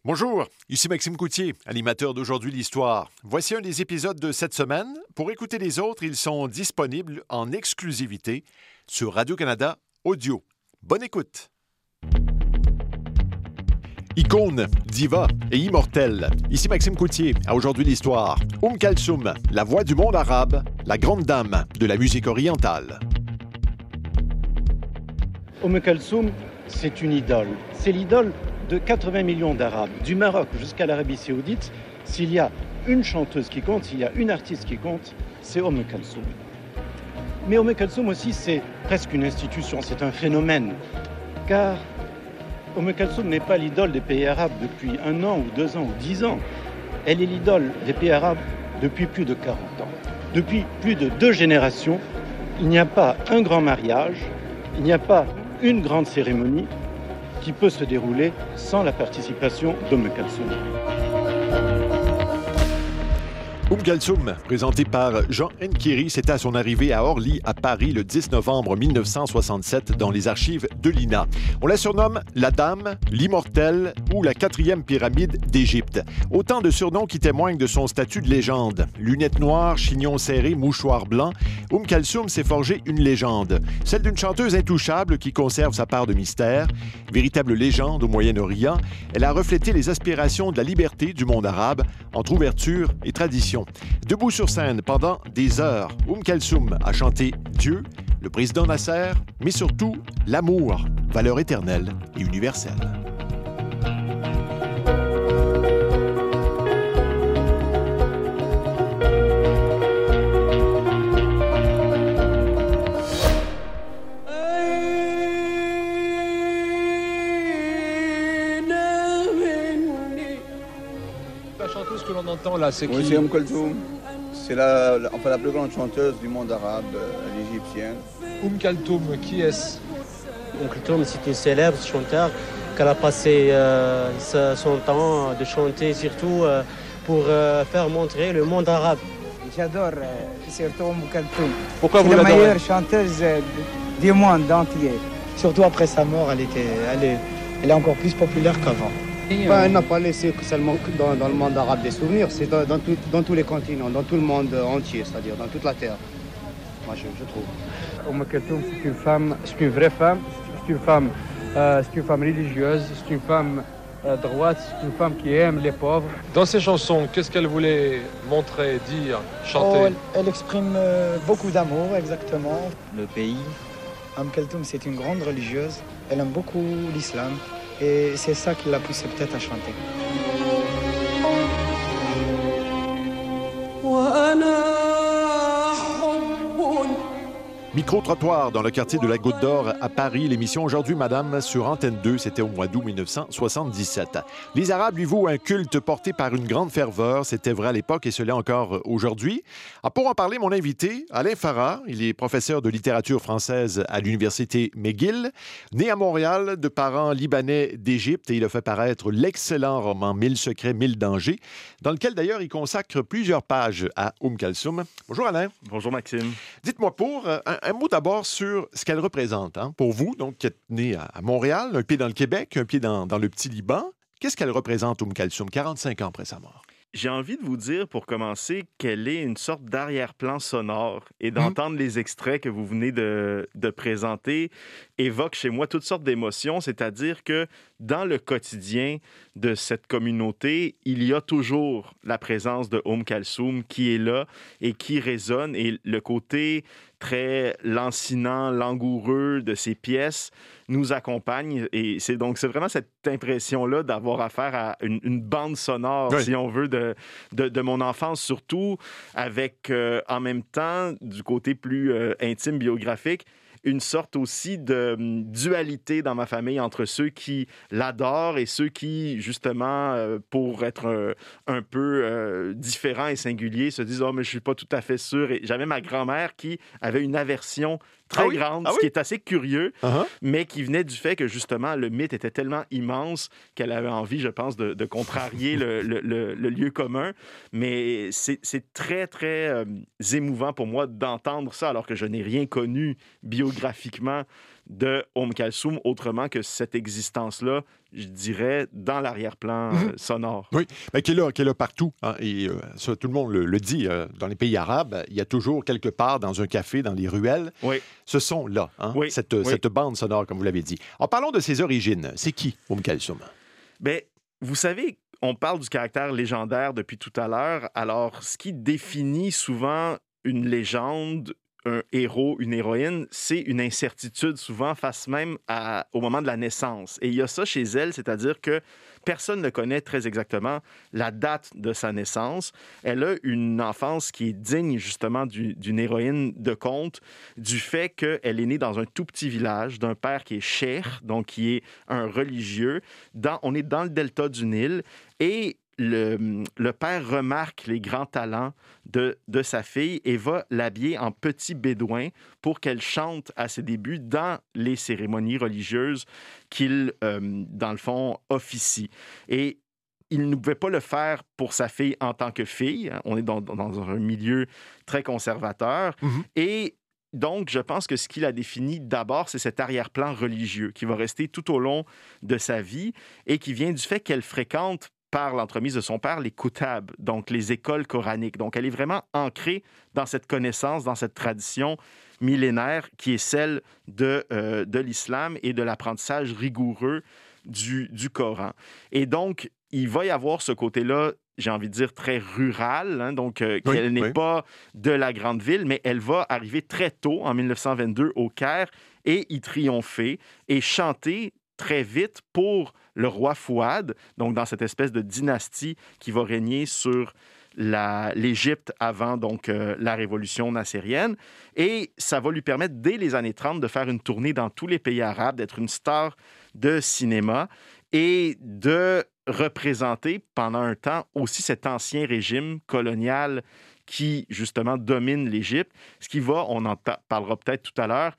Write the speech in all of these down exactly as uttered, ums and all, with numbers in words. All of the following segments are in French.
Bonjour, ici Maxime Coutier, animateur d'Aujourd'hui l'Histoire. Voici un des épisodes de cette semaine. Pour écouter les autres, ils sont disponibles en exclusivité sur Radio-Canada Audio. Bonne écoute! Icône, diva et immortelle. Ici Maxime Coutier, à Aujourd'hui l'Histoire. Oum Kalsoum, la voix du monde arabe, la grande dame de la musique orientale. Oum Kalsoum, c'est une idole. C'est l'idole de quatre-vingts millions d'Arabes, du Maroc jusqu'à l'Arabie Saoudite. S'il y a une chanteuse qui compte, s'il y a une artiste qui compte, c'est Oum Kalsoum. Mais Oum Kalsoum aussi, c'est presque une institution, c'est un phénomène. Car Oum Kalsoum n'est pas l'idole des pays arabes depuis un an ou deux ans ou dix ans. Elle est l'idole des pays arabes depuis plus de quarante ans. Depuis plus de deux générations, il n'y a pas un grand mariage, il n'y a pas une grande cérémonie qui peut se dérouler sans la participation d'Oum Kalsoum. Oum Kalsoum, présenté par Jean Nkiri, c'était à son arrivée à Orly, à Paris, le dix novembre mille neuf cent soixante-sept, dans les archives de l'I N A. On la surnomme la Dame, l'Immortelle ou la quatrième pyramide d'Égypte. Autant de surnoms qui témoignent de son statut de légende. Lunettes noires, chignon serré, mouchoir blanc, Oum Kalsoum s'est forgé une légende. Celle d'une chanteuse intouchable qui conserve sa part de mystère. Véritable légende au Moyen-Orient, elle a reflété les aspirations de la liberté du monde arabe entre ouverture et tradition. Debout sur scène pendant des heures, Oum Kalsoum a chanté Dieu, le président Nasser, mais surtout l'amour, valeur éternelle et universelle. Que l'on entend là, c'est oui, qui? C'est Oum Kalsoum. C'est la, la, enfin, la plus grande chanteuse du monde arabe, euh, l'égyptienne. Oum Kalsoum, qui est-ce? Oum Kalsoum, c'est une célèbre chanteuse qu'elle a passé euh, son temps de chanter surtout euh, pour euh, faire montrer le monde arabe. J'adore euh, surtout Oum Kalsoum. Pourquoi c'est vous la l'adorez? meilleure chanteuse euh, du monde entier. Surtout après sa mort, elle, était, elle, est, elle est encore plus populaire qu'avant. Enfin, elle n'a pas laissé que seulement dans, dans le monde arabe des souvenirs, c'est dans, dans, tout, dans tous les continents, dans tout le monde entier, c'est-à-dire dans toute la terre. Moi, je, je trouve. Oum Kalsoum, c'est une femme, c'est une vraie femme, c'est une femme, euh, c'est une femme religieuse, c'est une femme euh, droite, c'est une femme qui aime les pauvres. Dans ses chansons, qu'est-ce qu'elle voulait montrer, dire, chanter? Oh, elle, elle exprime euh, beaucoup d'amour, exactement. Le pays. Oum Kalsoum, c'est une grande religieuse. Elle aime beaucoup l'islam. Et c'est ça qui l'a poussé peut-être à chanter. Micro-trottoir dans le quartier de la Goutte d'Or à Paris. L'émission Aujourd'hui, Madame, sur Antenne deux, c'était au mois d'août mille neuf cent soixante-dix-sept. Les Arabes lui vouent un culte porté par une grande ferveur. C'était vrai à l'époque et ce l'est encore aujourd'hui. Ah, pour en parler, mon invité, Alain Farah, il est professeur de littérature française à l'Université McGill. Né à Montréal de parents libanais d'Égypte, et il a fait paraître l'excellent roman Mille secrets, mille dangers, dans lequel d'ailleurs il consacre plusieurs pages à Oum Kalsoum. Bonjour Alain. Bonjour Maxime. Dites-moi pour... Euh, un, Un mot d'abord sur ce qu'elle représente, hein, pour vous, donc, qui êtes né à, à Montréal, un pied dans le Québec, un pied dans, dans le petit Liban. Qu'est-ce qu'elle représente, Oum Kalsoum, quarante-cinq ans après sa mort? J'ai envie de vous dire, pour commencer, qu'elle est une sorte d'arrière-plan sonore et d'entendre mmh. les extraits que vous venez de, de présenter évoque chez moi toutes sortes d'émotions, c'est-à-dire que dans le quotidien de cette communauté, il y a toujours la présence de Oum Kalsoum qui est là et qui résonne, et le côté très lancinant, langoureux de ces pièces nous accompagne, et c'est donc c'est vraiment cette impression-là d'avoir affaire à une, une bande sonore, oui. si on veut, de, de, de mon enfance, surtout avec, euh, en même temps, du côté plus euh, intime, biographique, une sorte aussi de dualité dans ma famille entre ceux qui l'adorent et ceux qui, justement, euh, pour être euh, un peu euh, différents et singuliers, se disent « Oh, mais je suis pas tout à fait sûr ». Et j'avais ma grand-mère qui avait une aversion très ah oui? grande, ah ce oui? qui est assez curieux, uh-huh. mais qui venait du fait que, justement, le mythe était tellement immense qu'elle avait envie, je pense, de, de contrarier le, le, le, le lieu commun. Mais c'est, c'est très, très euh, émouvant pour moi d'entendre ça, alors que je n'ai rien connu biographiquement de Oum Kalsoum, autrement que cette existence-là, je dirais, dans l'arrière-plan euh, sonore. Oui, mais qui est là, qui est là partout. Hein, et euh, ça, tout le monde le, le dit. Euh, dans les pays arabes, il y a toujours quelque part dans un café, dans les ruelles, oui. ce son-là, hein, oui. cette, oui. cette bande sonore, comme vous l'avez dit. En parlant de ses origines, c'est qui, Oum Kalsoum? Bien, vous savez, on parle du caractère légendaire depuis tout à l'heure. Alors, ce qui définit souvent une légende, un héros, une héroïne, c'est une incertitude souvent face même à, au moment de la naissance. Et il y a ça chez elle, c'est-à-dire que personne ne connaît très exactement la date de sa naissance. Elle a une enfance qui est digne justement du, d'une héroïne de conte, du fait qu'elle est née dans un tout petit village, d'un père qui est cheikh, donc qui est un religieux. Dans, on est dans le delta du Nil et Le, le père remarque les grands talents de, de sa fille et va l'habiller en petit bédouin pour qu'elle chante à ses débuts dans les cérémonies religieuses qu'il, euh, dans le fond, officie. Et il ne pouvait pas le faire pour sa fille en tant que fille. On est dans, dans un milieu très conservateur. Mm-hmm. Et donc, je pense que ce qui l'a défini d'abord, c'est cet arrière-plan religieux qui va rester tout au long de sa vie et qui vient du fait qu'elle fréquente par l'entremise de son père, les kutab, donc les écoles coraniques. Donc, elle est vraiment ancrée dans cette connaissance, dans cette tradition millénaire qui est celle de, euh, de l'islam et de l'apprentissage rigoureux du, du Coran. Et donc, il va y avoir ce côté-là, j'ai envie de dire, très rural, hein, donc euh, oui, qu'elle n'est oui. pas de la grande ville, mais elle va arriver très tôt, en dix-neuf cent vingt-deux, au Caire, et y triompher et chanter très vite pour le roi Fouad, donc dans cette espèce de dynastie qui va régner sur la, l'Égypte avant donc, euh, la révolution nassérienne. Et ça va lui permettre, dès les années trente, de faire une tournée dans tous les pays arabes, d'être une star de cinéma et de représenter pendant un temps aussi cet ancien régime colonial qui, justement, domine l'Égypte, ce qui va, on en ta- parlera peut-être tout à l'heure,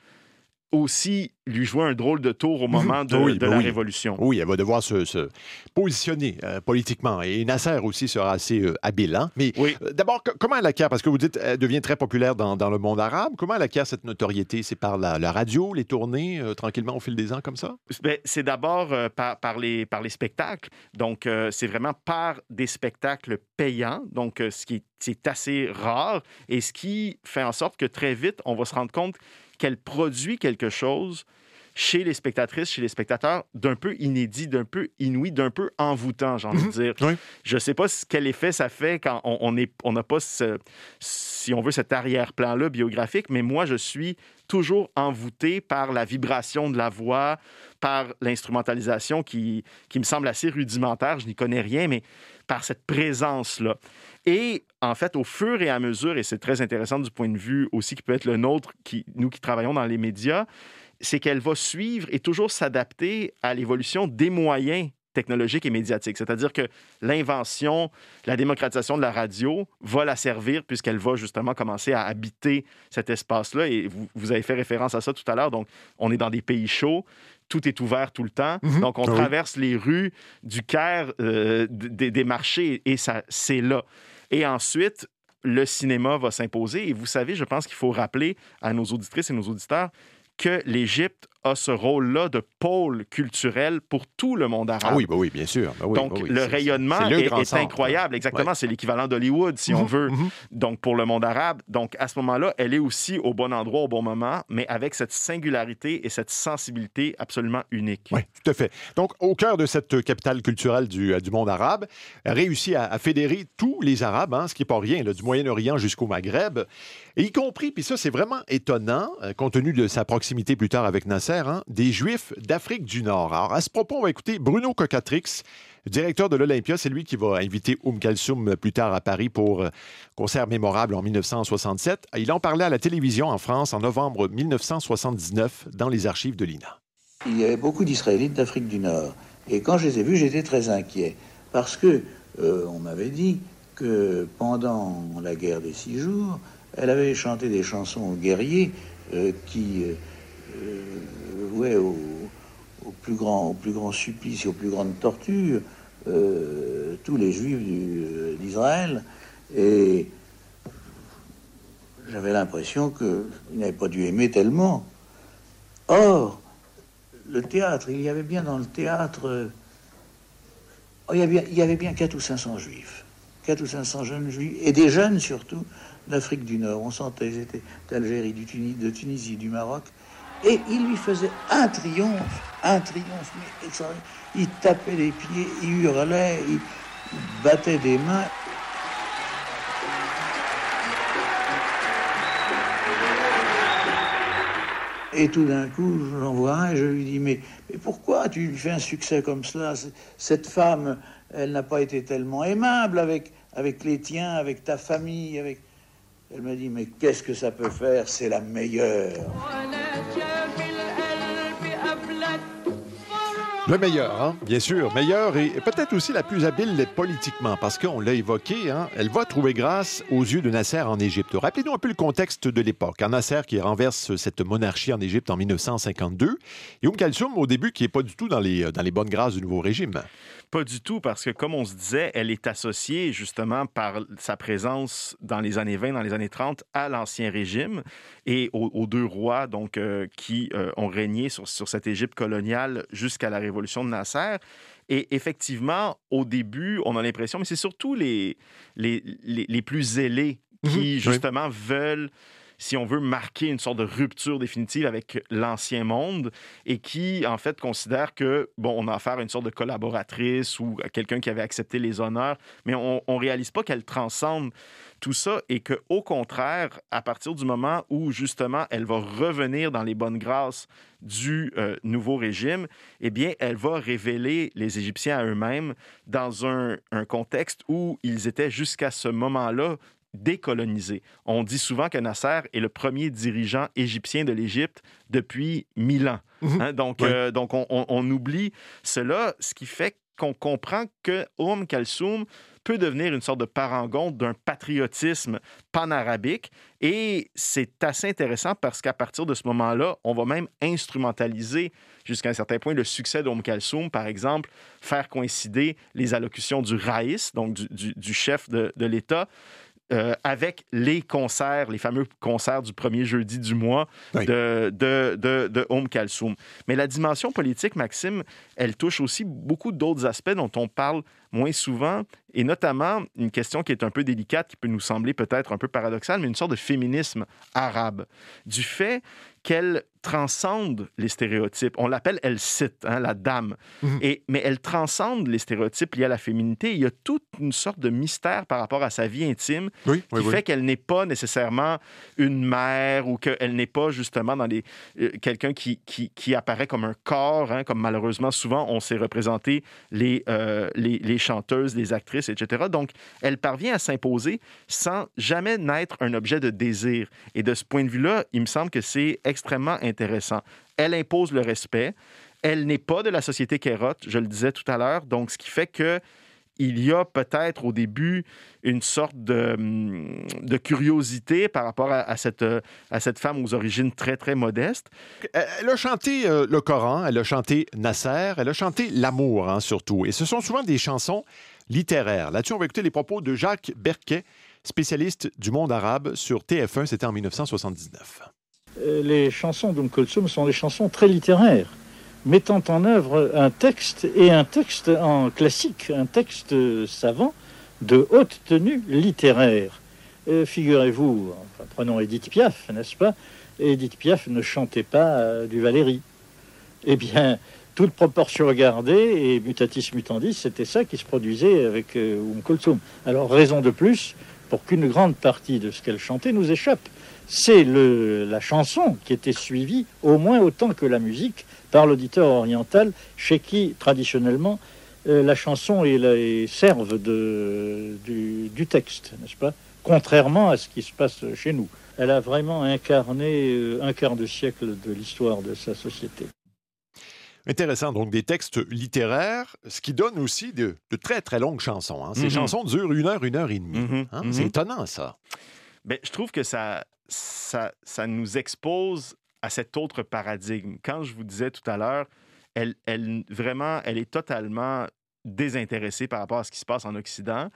aussi lui jouer un drôle de tour au moment de, oui, de la oui. Révolution. Oui, elle va devoir se, se positionner euh, politiquement. Et Nasser aussi sera assez euh, habile. Hein? Mais oui. euh, d'abord, c- comment elle acquiert? Parce que vous dites qu'elle devient très populaire dans, dans le monde arabe. Comment elle acquiert cette notoriété? C'est par la, la radio, les tournées, euh, tranquillement au fil des ans, comme ça? Bien, c'est d'abord euh, par, par, les, par les spectacles. Donc, euh, c'est vraiment par des spectacles payants, donc euh, ce qui est, c'est assez rare et ce qui fait en sorte que très vite, on va se rendre compte qu'elle produit quelque chose chez les spectatrices, chez les spectateurs, d'un peu inédit, d'un peu inouï, d'un peu envoûtant, j'ai envie de dire. Oui. Je ne sais pas quel effet ça fait quand on n'a on on pas, ce, si on veut, cet arrière-plan-là biographique, mais moi, je suis toujours envoûté par la vibration de la voix, par l'instrumentalisation qui, qui me semble assez rudimentaire, je n'y connais rien, mais par cette présence-là. Et en fait, au fur et à mesure, et c'est très intéressant du point de vue aussi qui peut être le nôtre, qui, nous qui travaillons dans les médias, c'est qu'elle va suivre et toujours s'adapter à l'évolution des moyens technologiques et médiatiques. C'est-à-dire que l'invention, la démocratisation de la radio va la servir puisqu'elle va justement commencer à habiter cet espace-là. Et vous, vous avez fait référence à ça tout à l'heure. Donc, on est dans des pays chauds. Tout est ouvert tout le temps. Mm-hmm. Donc, on ah traverse oui. les rues du Caire, euh, des, des marchés, et ça, c'est là. Et ensuite, le cinéma va s'imposer. Et vous savez, je pense qu'il faut rappeler à nos auditrices et nos auditeurs que l'Égypte a ce rôle-là de pôle culturel pour tout le monde arabe. Ah oui, bah oui, bien sûr. Bah oui, Donc, bah oui, le c'est, rayonnement c'est le est, est centre, incroyable. Exactement, ouais. C'est l'équivalent d'Hollywood, si mm-hmm, on veut, mm-hmm. donc pour le monde arabe. Donc, à ce moment-là, elle est aussi au bon endroit, au bon moment, mais avec cette singularité et cette sensibilité absolument unique. Oui, tout à fait. Donc, au cœur de cette capitale culturelle du, du monde arabe, elle réussit à, à fédérer tous les Arabes, hein, ce qui n'est pas rien, là, du Moyen-Orient jusqu'au Maghreb, et y compris, puis ça, c'est vraiment étonnant, euh, compte tenu de sa proximité plus tard avec Nasser, hein, des Juifs d'Afrique du Nord. Alors, à ce propos, on va écouter Bruno Cocatrix, directeur de l'Olympia. C'est lui qui va inviter Oum Kalsoum plus tard à Paris pour un concert mémorable en dix-neuf cent soixante-sept. Il en parlait à la télévision en France en novembre dix-neuf cent soixante-dix-neuf dans les archives de l'I N A. Il y avait beaucoup d'Israélites d'Afrique du Nord. Et quand je les ai vus, j'étais très inquiet. Parce que euh, on m'avait dit que pendant la guerre des Six Jours, elle avait chanté des chansons aux guerriers euh, qui... Euh, Euh, ouais, au, au, plus grand, au plus grand supplice et aux plus grandes tortures, euh, tous les Juifs du, euh, d'Israël. Et j'avais l'impression qu'ils n'avaient pas dû aimer tellement. Or, le théâtre, il y avait bien dans le théâtre, euh, oh, il, y avait, il y avait bien quatre ou cinq cents juifs, quatre ou cinq cents jeunes juifs, et des jeunes surtout d'Afrique du Nord. On sentait, ils étaient d'Algérie, du Tunis, de Tunisie, du Maroc, et ils lui faisaient un triomphe, un triomphe, mais ils tapaient les pieds, ils hurlaient, ils battaient des mains. Et tout d'un coup, j'en vois un et je lui dis, mais, mais pourquoi tu lui fais un succès comme cela? Cette femme, elle n'a pas été tellement aimable avec, avec les tiens, avec ta famille. Avec... Elle m'a dit, mais qu'est-ce que ça peut faire? C'est la meilleure. Le meilleur, hein? Bien sûr, meilleur et peut-être aussi la plus habile politiquement, parce qu'on l'a évoqué, hein? Elle va trouver grâce aux yeux de Nasser en Égypte. Rappelez-nous un peu le contexte de l'époque. Hein? Nasser qui renverse cette monarchie en Égypte en dix-neuf cent cinquante-deux. Et Oum Kalsoum, au début, qui n'est pas du tout dans les, dans les bonnes grâces du nouveau régime. Pas du tout, parce que, comme on se disait, elle est associée justement par sa présence dans les années vingt, dans les années trente, à l'Ancien Régime et aux, aux deux rois donc, euh, qui euh, ont régné sur, sur cette Égypte coloniale jusqu'à la Révolution de Nasser. Et effectivement, au début, on a l'impression, mais c'est surtout les, les, les, les plus zélés qui, mmh, justement, oui. veulent... si on veut marquer une sorte de rupture définitive avec l'ancien monde et qui, en fait, considère que, bon, on a affaire à une sorte de collaboratrice ou à quelqu'un qui avait accepté les honneurs, mais on ne réalise pas qu'elle transcende tout ça et qu'au contraire, à partir du moment où, justement, elle va revenir dans les bonnes grâces du euh, nouveau régime, eh bien, elle va révéler les Égyptiens à eux-mêmes dans un, un contexte où ils étaient jusqu'à ce moment-là décolonisé. On dit souvent que Nasser est le premier dirigeant égyptien de l'Égypte depuis mille ans. Mmh. Hein, donc, oui. euh, donc on, on, on oublie cela, ce qui fait qu'on comprend que Oum Kalsoum peut devenir une sorte de parangon d'un patriotisme panarabique. Et c'est assez intéressant parce qu'à partir de ce moment-là, on va même instrumentaliser jusqu'à un certain point le succès d'Oum Kalsoum, par exemple, faire coïncider les allocutions du Raïs, donc du, du, du chef de, de l'État, Euh, avec les concerts, les fameux concerts du premier jeudi du mois oui. de, de, de, de Oum Kalsoum. Mais la dimension politique, Maxime, elle touche aussi beaucoup d'autres aspects dont on parle moins souvent, et notamment une question qui est un peu délicate, qui peut nous sembler peut-être un peu paradoxale, mais une sorte de féminisme arabe. Du fait qu'elle transcende les stéréotypes. On l'appelle elle cite, hein, la dame. Mmh. Et, mais elle transcende les stéréotypes liés à la féminité. Il y a toute une sorte de mystère par rapport à sa vie intime oui, qui oui, fait oui. qu'elle n'est pas nécessairement une mère ou qu'elle n'est pas justement dans les, euh, quelqu'un qui, qui, qui apparaît comme un corps, hein, comme malheureusement souvent on s'est représenté les, euh, les, les chanteuses, les actrices, et cetera. Donc, elle parvient à s'imposer sans jamais n'être un objet de désir. Et de ce point de vue-là, il me semble que c'est extrêmement intéressant. Elle impose le respect. Elle n'est pas de la société kérote, je le disais tout à l'heure, donc ce qui fait que il y a peut-être au début une sorte de, de curiosité par rapport à, à, cette, à cette femme aux origines très, très modestes. Elle a chanté euh, le Coran, elle a chanté Nasser, elle a chanté l'amour, hein, surtout. Et ce sont souvent des chansons littéraires. Là-dessus, on va écouter les propos de Jacques Berquet, spécialiste du monde arabe sur T F un, c'était en dix-neuf cent soixante-dix-neuf. Les chansons d'Oum Kalsoum sont des chansons très littéraires, mettant en œuvre un texte, et un texte en classique, un texte savant, de haute tenue littéraire. Euh, figurez-vous, enfin, prenons Édith Piaf, n'est-ce pas? Édith Piaf ne chantait pas euh, du Valéry. Eh bien, toute proportion gardée, et mutatis mutandis, c'était ça qui se produisait avec euh, Oum Kalsoum. Alors, raison de plus pour qu'une grande partie de ce qu'elle chantait nous échappe. C'est le, la chanson qui était suivie, au moins autant que la musique, par l'auditeur oriental, chez qui, traditionnellement, euh, la chanson et, la, et servent de, du, du texte, n'est-ce pas? Contrairement à ce qui se passe chez nous. Elle a vraiment incarné euh, un quart de siècle de l'histoire de sa société. Intéressant, donc des textes littéraires, ce qui donne aussi de, de très, très longues chansons. Hein. Ces mm-hmm. chansons durent une heure, une heure et demie. Mm-hmm. Hein? Mm-hmm. C'est étonnant, ça. Bien, je trouve que ça, ça, ça nous expose à cet autre paradigme. Quand je vous disais tout à l'heure, elle, elle, vraiment, elle est totalement désintéressée par rapport à ce qui se passe en Occident.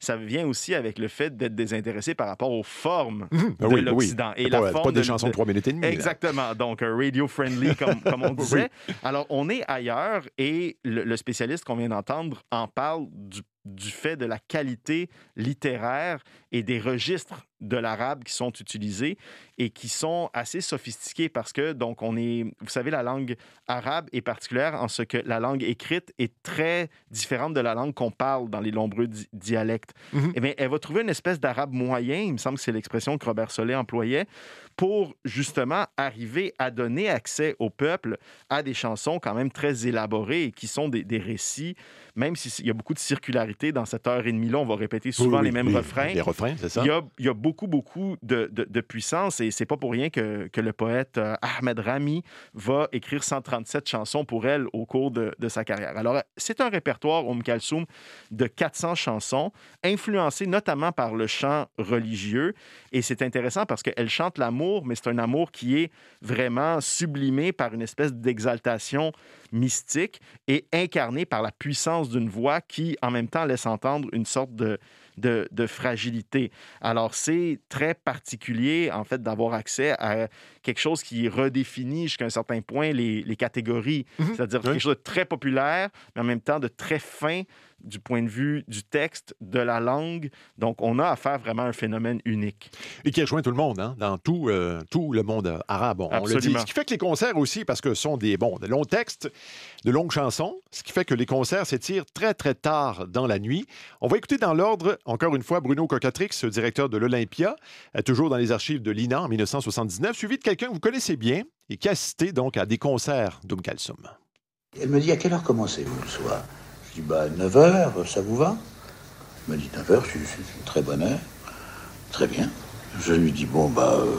ça vient aussi avec le fait d'être désintéressé par rapport aux formes mmh, de oui, l'Occident. Oui. Et pas, la forme pas des de, chansons de trois minutes et demie. Exactement. Là. Donc, un radio-friendly, comme, comme on disait. Oui. Alors, on est ailleurs et le, le spécialiste qu'on vient d'entendre en parle du du fait de la qualité littéraire et des registres de l'arabe qui sont utilisés et qui sont assez sophistiqués parce que, donc, on est... Vous savez, la langue arabe est particulière en ce que la langue écrite est très différente de la langue qu'on parle dans les nombreux di- dialectes. Mm-hmm. Eh bien, elle va trouver une espèce d'arabe moyen, il me semble que c'est l'expression que Robert Solé employait, pour justement arriver à donner accès au peuple à des chansons quand même très élaborées et qui sont des, des récits, même s'il y a beaucoup de circularité dans cette heure et demie-là, on va répéter souvent oui, les mêmes oui, refrains. Les refrains, c'est ça. Il y a, il y a beaucoup, beaucoup de, de, de puissance et c'est pas pour rien que, que le poète euh, Ahmed Rami va écrire cent trente-sept chansons pour elle au cours de, de sa carrière. Alors, c'est un répertoire, Oum Kalsoum, de quatre cents chansons, influencé notamment par le chant religieux. Et c'est intéressant parce qu'elle chante l'amour, mais c'est un amour qui est vraiment sublimé par une espèce d'exaltation mystique et incarné par la puissance d'une voix qui, en même temps, laisse entendre une sorte de, de, de fragilité. Alors, c'est très particulier, en fait, d'avoir accès à quelque chose qui redéfinit jusqu'à un certain point les, les catégories. Mmh. C'est-à-dire oui. quelque chose de très populaire, mais en même temps de très fin du point de vue du texte, de la langue. Donc, on a affaire vraiment à un phénomène unique. Et qui rejoint tout le monde, hein, dans tout, euh, tout le monde arabe, on, on le dit. Ce qui fait que les concerts aussi, parce que ce sont des, bon, de longs textes, de longues chansons, ce qui fait que les concerts s'étirent très, très tard dans la nuit. On va écouter dans l'ordre, encore une fois, Bruno Cocatrix, directeur de l'Olympia, toujours dans les archives de l'I N A en dix-neuf cent soixante-dix-neuf, suivi de quelqu'un que vous connaissez bien et qui a assisté donc à des concerts d'Oum Kalsoum. Elle me dit, à quelle heure commencez-vous le soir? Je dis, bah, neuf heures, ça vous va? Elle me dit, neuf heures, c'est une très bonne heure. Très bien. Je lui dis, bon, bah, euh,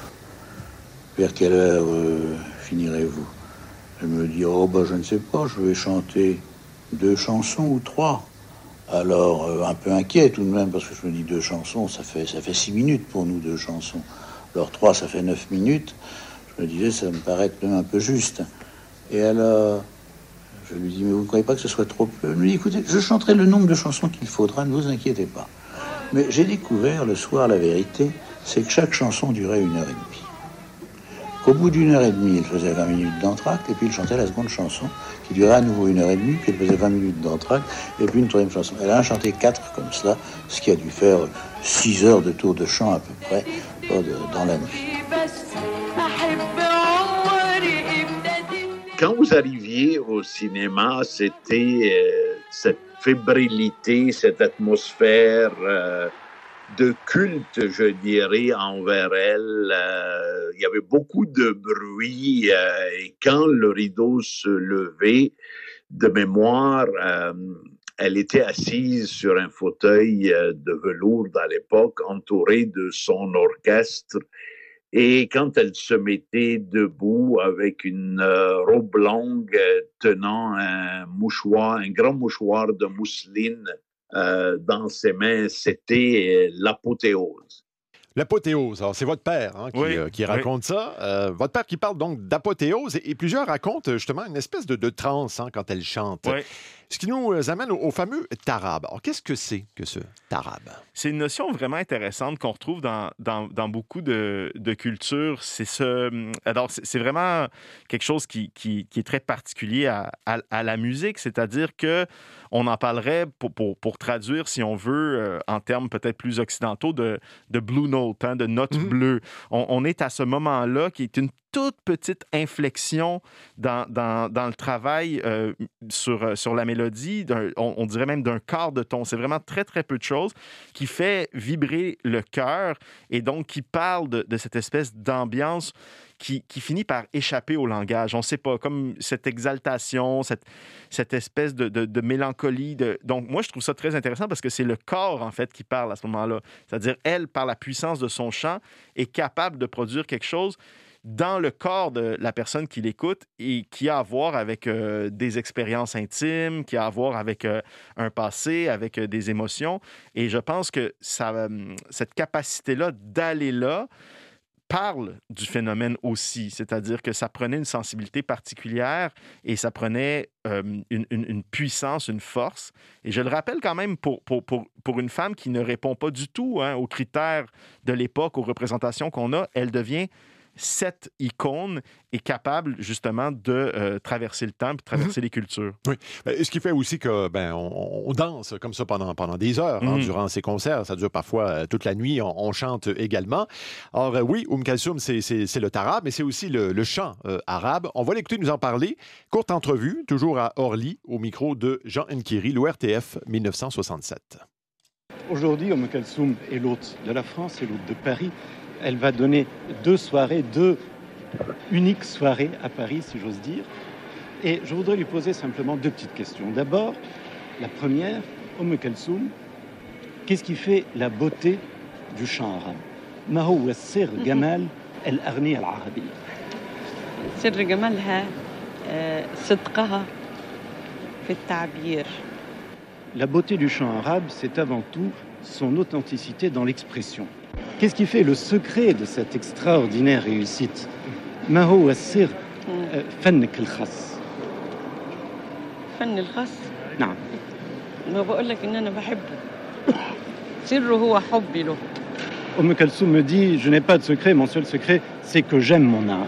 vers quelle heure euh, finirez-vous? Elle me dit, oh, bah, je ne sais pas, je vais chanter deux chansons ou trois. Alors, euh, un peu inquiet tout de même, parce que je me dis, deux chansons, ça fait, ça fait six minutes pour nous, deux chansons. Alors, trois, ça fait neuf minutes. Je me disais, ça me paraît quand même un peu juste. Et alors... Je lui dis, mais vous ne croyez pas que ce soit trop peu? Elle me dit, écoutez, je chanterai le nombre de chansons qu'il faudra, ne vous inquiétez pas. Mais j'ai découvert le soir la vérité, c'est que chaque chanson durait une heure et demie. Qu'au bout d'une heure et demie, il faisait vingt minutes d'entracte, et puis il chantait la seconde chanson, qui durait à nouveau une heure et demie, puis il faisait vingt minutes d'entracte, et puis une troisième chanson. Elle a chanté quatre comme ça, ce qui a dû faire six heures de tour de chant à peu près dans la nuit. Quand vous arriviez au cinéma, c'était euh, cette fébrilité, cette atmosphère euh, de culte, je dirais, envers elle. Euh, il y avait beaucoup de bruit euh, et quand le rideau se levait, de mémoire, euh, elle était assise sur un fauteuil de velours à l'époque, entourée de son orchestre. Et quand elle se mettait debout avec une euh, robe longue euh, tenant un mouchoir, un grand mouchoir de mousseline euh, dans ses mains, c'était euh, l'apothéose. L'apothéose, alors c'est votre père hein, qui, oui, euh, qui raconte oui. ça. Euh, votre père qui parle donc d'apothéose et, et plusieurs racontent justement une espèce de, de transe hein, quand elle chante. Oui. Ce qui nous amène au, au fameux tarab. Alors qu'est-ce que c'est que ce tarab? C'est une notion vraiment intéressante qu'on retrouve dans, dans, dans beaucoup de, de cultures. C'est, ce, alors c'est, c'est vraiment quelque chose qui, qui, qui est très particulier à, à, à la musique, c'est-à-dire que on en parlerait, pour, pour, pour traduire, si on veut, euh, en termes peut-être plus occidentaux, de, de blue note, hein, de note mm-hmm. bleue. On, on est à ce moment-là qui est une toute petite inflexion dans, dans, dans le travail euh, sur, sur la mélodie, on, on dirait même d'un quart de ton. C'est vraiment très, très peu de choses qui fait vibrer le cœur et donc qui parle de, de cette espèce d'ambiance qui, qui finit par échapper au langage. On ne sait pas, comme cette exaltation, cette, cette espèce de, de, de mélancolie. De... Donc, moi, je trouve ça très intéressant parce que c'est le corps, en fait, qui parle à ce moment-là. C'est-à-dire, elle, par la puissance de son chant, est capable de produire quelque chose dans le corps de la personne qui l'écoute et qui a à voir avec euh, des expériences intimes, qui a à voir avec euh, un passé, avec euh, des émotions. Et je pense que ça, euh, cette capacité-là d'aller là parle du phénomène aussi, c'est-à-dire que ça prenait une sensibilité particulière et ça prenait euh, une, une, une puissance, une force. Et je le rappelle quand même, pour, pour, pour, pour une femme qui ne répond pas du tout hein, aux critères de l'époque, aux représentations qu'on a, elle devient cette icône est capable justement de euh, traverser le temps et de traverser mm-hmm. les cultures. Oui. Ce qui fait aussi que ben on, on danse comme ça pendant, pendant des heures mm-hmm. hein, durant ces concerts. Ça dure parfois euh, toute la nuit. On, on chante également. Alors euh, oui, Oum Kalsoum, c'est, c'est, c'est le tarab, mais c'est aussi le, le chant euh, arabe. On va l'écouter nous en parler. Courte entrevue, toujours à Orly, au micro de Jean Nkiri, l'O R T F dix-neuf cent soixante-sept. Aujourd'hui, Oum Kalsoum est l'hôte de la France et l'hôte de Paris. Elle va donner deux soirées, deux uniques soirées à Paris, si j'ose dire. Et je voudrais lui poser simplement deux petites questions. D'abord, la première, Oum Kalsoum, qu'est-ce qui fait la beauté du chant arabe? ما هو سر جمال الأغنية العربية؟ سر جمالها صدقها في التعبير. La beauté du chant arabe, c'est avant tout son authenticité dans l'expression. Qu'est-ce qui fait le secret de cette extraordinaire réussite? ما هو السر فنك الخاص؟ فن الخاص؟ نعم. ما بقول لك إن أنا بحبه. سره هو حبي له. Oum Kalsoum me dit, je n'ai pas de secret, mon seul secret, c'est que j'aime mon art.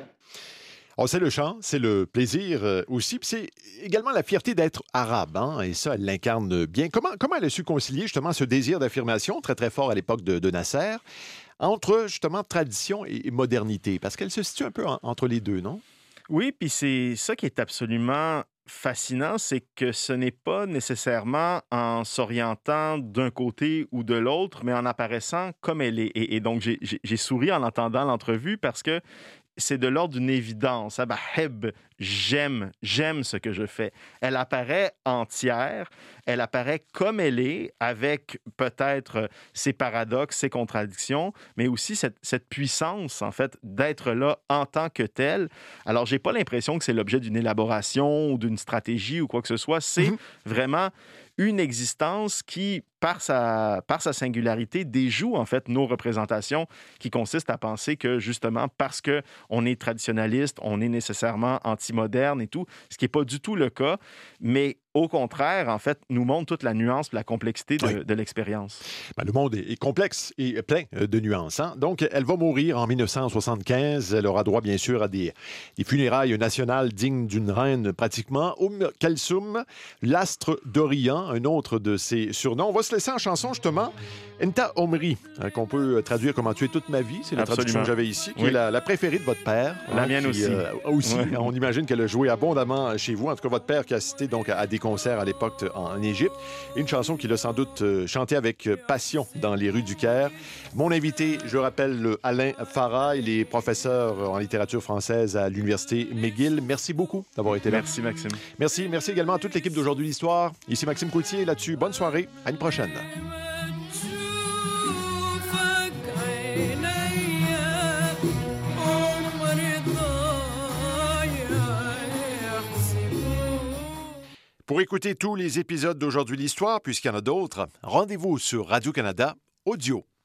Oh, c'est le chant, c'est le plaisir euh, aussi, puis c'est également la fierté d'être arabe, hein, et ça, elle l'incarne bien. Comment, comment elle a su concilier justement ce désir d'affirmation, très très fort à l'époque de, de Nasser, entre justement tradition et, et modernité? Parce qu'elle se situe un peu en, entre les deux, non? Oui, puis c'est ça qui est absolument fascinant, c'est que ce n'est pas nécessairement en s'orientant d'un côté ou de l'autre, mais en apparaissant comme elle est. Et, et donc, j'ai, j'ai, j'ai souri en entendant l'entrevue parce que c'est de l'ordre d'une évidence. Baheb, j'aime, j'aime ce que je fais. Elle apparaît entière, elle apparaît comme elle est, avec peut-être ses paradoxes, ses contradictions, mais aussi cette, cette puissance, en fait, d'être là en tant que telle. Alors, j'ai pas l'impression que c'est l'objet d'une élaboration ou d'une stratégie ou quoi que ce soit. C'est mm-hmm. vraiment une existence qui, par sa, par sa singularité, déjoue en fait nos représentations, qui consistent à penser que justement parce qu'on est traditionnaliste, on est nécessairement anti-moderne et tout, ce qui n'est pas du tout le cas, mais au contraire, en fait, nous montre toute la nuance et la complexité de, oui. de l'expérience. Ben, le monde est complexe et plein de nuances. Hein? Donc, elle va mourir en dix-neuf cent soixante-quinze. Elle aura droit, bien sûr, à des, des funérailles nationales dignes d'une reine pratiquement. Oum Kalsoum, l'astre d'Orient, un autre de ses surnoms. On va se laisser en chanson, justement. Enta Omri, hein, qu'on peut traduire comme « Tu es toute ma vie ». C'est la Absolument. traduction que j'avais ici, qui oui. est la, la préférée de votre père. La hein, mienne qui, aussi. Euh, aussi. Ouais. On imagine qu'elle a joué abondamment chez vous. En tout cas, votre père qui a assisté donc à, à des concerts à l'époque en Égypte. Une chanson qu'il a sans doute euh, chantée avec passion dans les rues du Caire. Mon invité, je rappelle, Alain Farah. Il est professeur en littérature française à l'Université McGill. Merci beaucoup d'avoir été là. Merci, Maxime. Merci. Merci également à toute l'équipe d'Aujourd'hui l'Histoire. Ici Maxime Coutier, là-dessus. Bonne soirée. À une prochaine. Pour écouter tous les épisodes d'Aujourd'hui l'Histoire, puisqu'il y en a d'autres, rendez-vous sur Radio-Canada Audio.